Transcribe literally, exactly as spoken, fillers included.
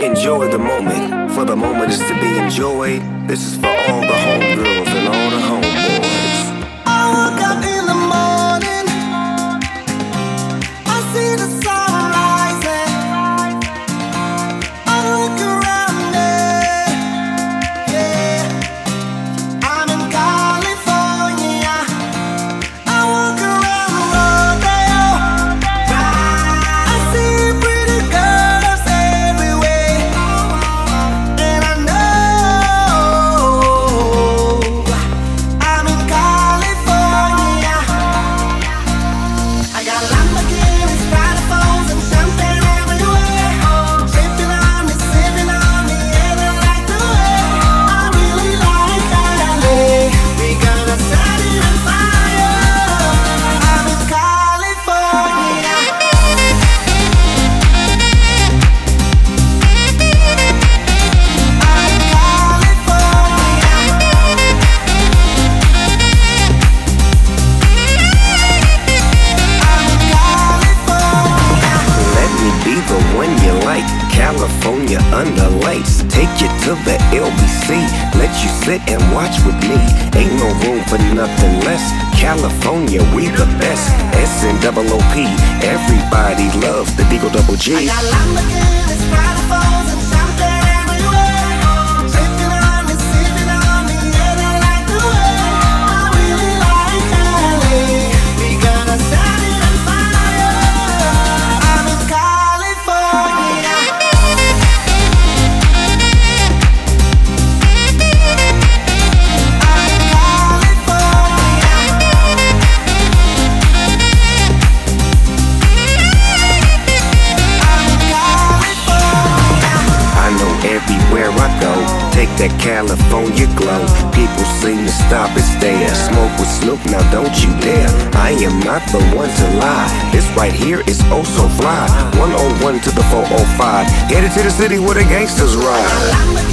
Enjoy the moment, for the moment is to be enjoyed. This is for all the homegirls and all the homeboys. I woke up in the morning, I see the sun rising. I look around me, yeah. I'm in California. I walk around the rodeo, I see pretty girls everywhere, and I know I'm in California. I got Lamborghinis, Prada phones, and champagne everywhere. Sipping on me, sipping on me, and I like the way. I really like L A. We gonna set it on fire. I'm in California. I'm in California. Let me be the one you like. California under lights, take you to the L B C. Let you sit and watch with me. Ain't no room for nothing less. California, we the best. S and double O P, everybody loves the Deagle Double G. I got Lamborghinis, Prada phones, and champagne everywhere. Sipping on me, sipping on me, and I like the way. I really like L A. We gonna set it on fire. I'm in California. I'm in California. I'm in California. I know everywhere I go, take that California glow. People seem to stop and stare. Smoke with Snoop, now don't you dare. I am not the one to lie. This right here is oh so fly. one oh one to the four oh five. Headed to the city where the gangsters ride. Lamborghini.